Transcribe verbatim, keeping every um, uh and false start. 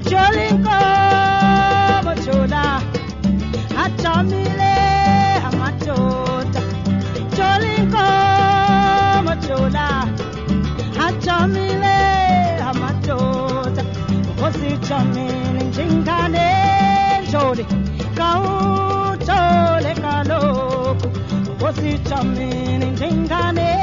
Cholinko mochola Achamile amatota Cholinko mochola Achamile amatota Osi chamile njingane joli Kau chole kaloku Osi chamile njingane